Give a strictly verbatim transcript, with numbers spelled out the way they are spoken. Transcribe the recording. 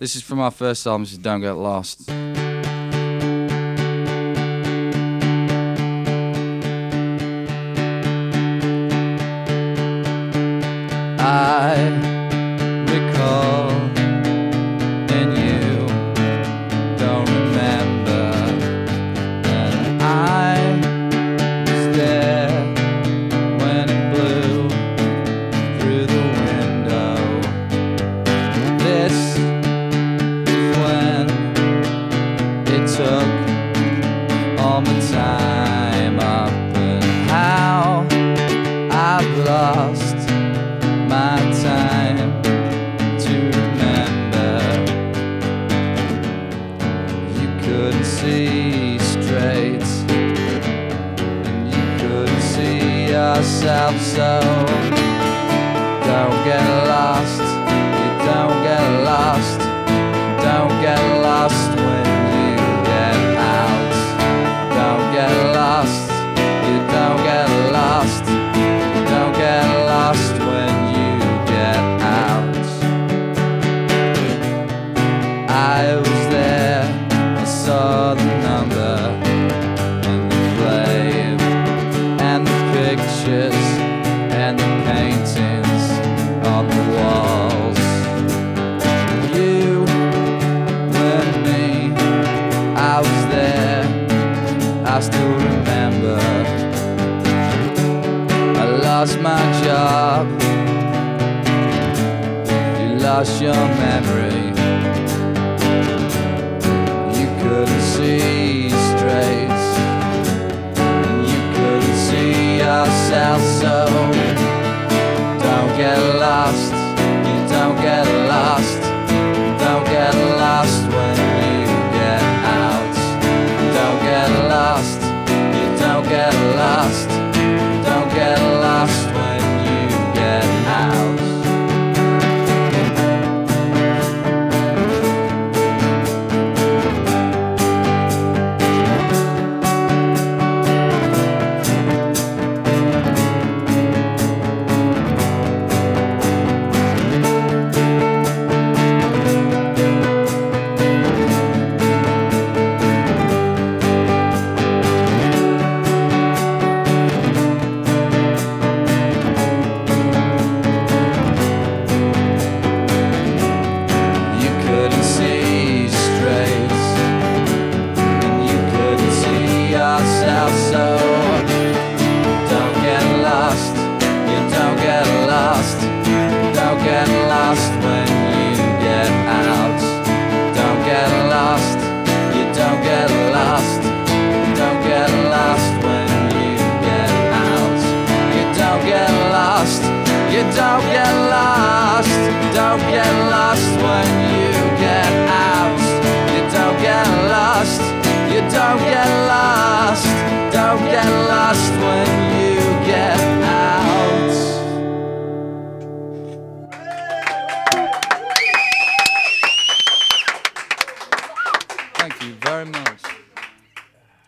This is from our first album. This is Don't Get Lost. I recall, and you don't remember, and I was there when it blew through the window. This is when it took all my time up, and how I've lost my time to remember. You couldn't see straight, and you couldn't see yourself, so don't get lost. You don't get lost. Don't get lost when you get out. Don't get lost. You don't get lost. Don't get lost when you get out. I was there, I saw the number and the flame and the pictures and the paintings on the walls. You and me, I was there, I still remember. I lost my job, you lost your memory. You couldn't see straight, and you couldn't see yourself, so don't get lost. You don't get lost. Don't get lost when you get out. Don't get lost. You don't get lost. Don't get lost when you get out. You don't get lost, don't get lost